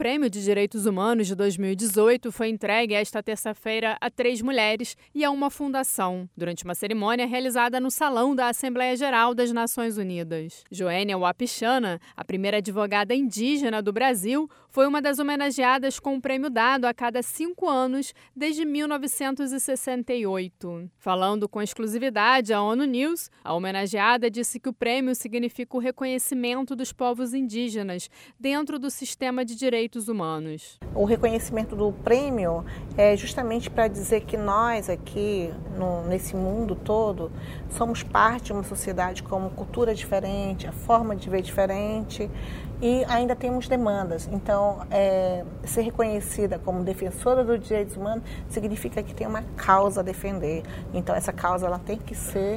Prêmio de Direitos Humanos de 2018 foi entregue esta terça-feira a 3 mulheres e a uma fundação, durante uma cerimônia realizada no Salão da Assembleia Geral das Nações Unidas. Joênia Wapichana, a primeira advogada indígena do Brasil, foi uma das homenageadas com um prêmio dado a cada 5 anos desde 1968. Falando com exclusividade à ONU News, a homenageada disse que o prêmio significa o reconhecimento dos povos indígenas dentro do sistema de direitos humanos. O reconhecimento do prêmio é justamente para dizer que nós aqui, nesse mundo todo, somos parte de uma sociedade com uma cultura diferente, a forma de ver diferente e ainda temos demandas. Então, ser reconhecida como defensora dos direitos humanos significa que tem uma causa a defender. Então, essa causa ela tem que ser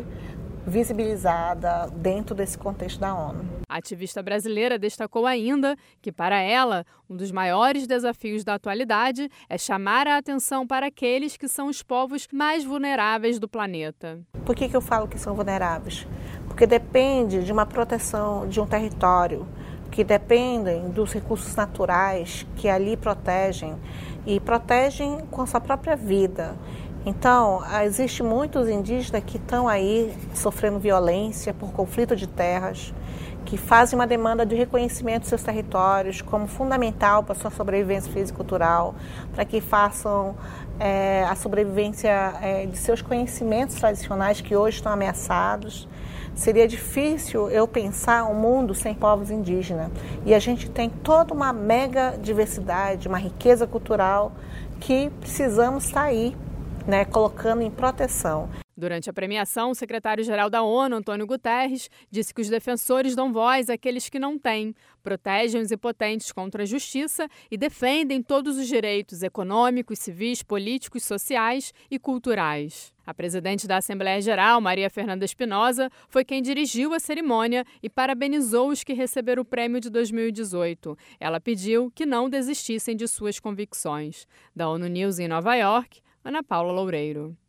visibilizada dentro desse contexto da ONU. A ativista brasileira destacou ainda que, para ela, um dos maiores desafios da atualidade é chamar a atenção para aqueles que são os povos mais vulneráveis do planeta. Por que eu falo que são vulneráveis? Porque depende de uma proteção de um território, que dependem dos recursos naturais que ali protegem e protegem com a sua própria vida. Então, existem muitos indígenas que estão aí sofrendo violência por conflito de terras, que fazem uma demanda de reconhecimento de seus territórios como fundamental para a sua sobrevivência física e cultural, para que façam a sobrevivência de seus conhecimentos tradicionais que hoje estão ameaçados. Seria difícil eu pensar um mundo sem povos indígenas. E a gente tem toda uma mega diversidade, uma riqueza cultural que precisamos estar aí, colocando em proteção. Durante a premiação, o secretário-geral da ONU, Antônio Guterres, disse que os defensores dão voz àqueles que não têm, protegem os impotentes contra a justiça e defendem todos os direitos econômicos, civis, políticos, sociais e culturais. A presidente da Assembleia Geral, Maria Fernanda Espinosa, foi quem dirigiu a cerimônia e parabenizou os que receberam o prêmio de 2018. Ela pediu que não desistissem de suas convicções. Da ONU News em Nova York, Ana Paula Loureiro.